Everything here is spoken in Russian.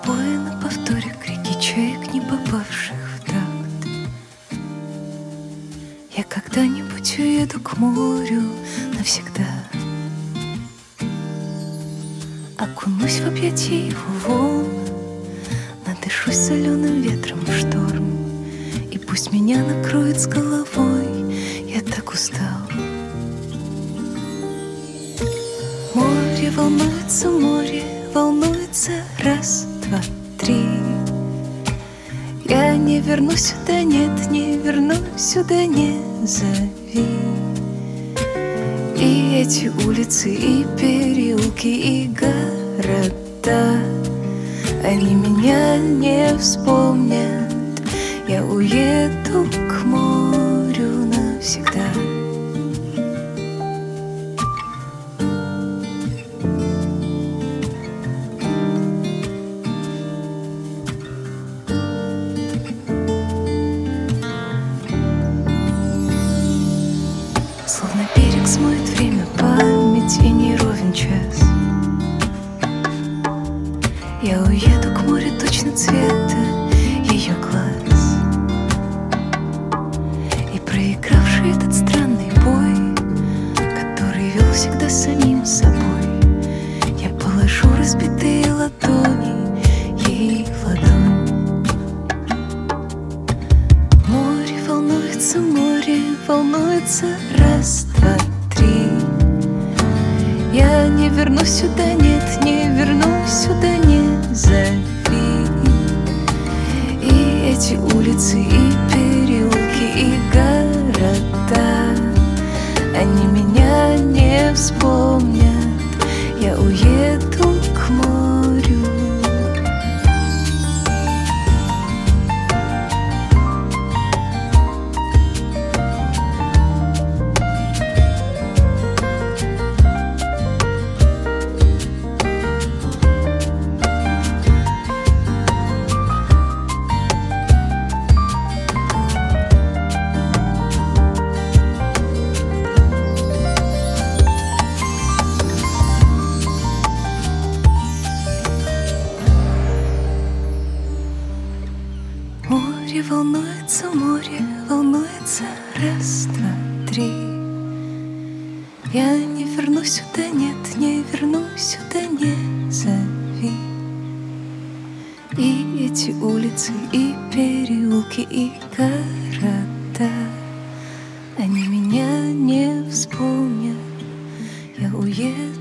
Вой на повторе крики чаек, не попавших в такт. Я когда-нибудь уеду к морю навсегда. Окунусь в объятия его волн, надышусь соленым ветром в шторм. И пусть меня накроет с головой, я так устал. Море волнуется, раз, два, три. Я не вернусь сюда, нет, не вернусь сюда, не зови. И эти улицы, и переулки, и города, они меня не вспомнят. Я уеду к морю навсегда. Словно берег смоет время, память и не ровен час. Я уеду к морю точно цвета ее глаз. И проигравший этот странный бой, который вел всегда с самим собой, я положу разбитые ладони ей в ладонь. Море волнуется, раз, два, три. Я не вернусь сюда, нет, не вернусь сюда, не зови. И эти улицы, и переулки, и города, они меня не вспомнят. Я уеду к морю. Море волнуется, раз, два, три. Я не вернусь сюда, нет, не вернусь сюда, не зови. И эти улицы, и переулки, и города, они меня не вспомнят. Я уеду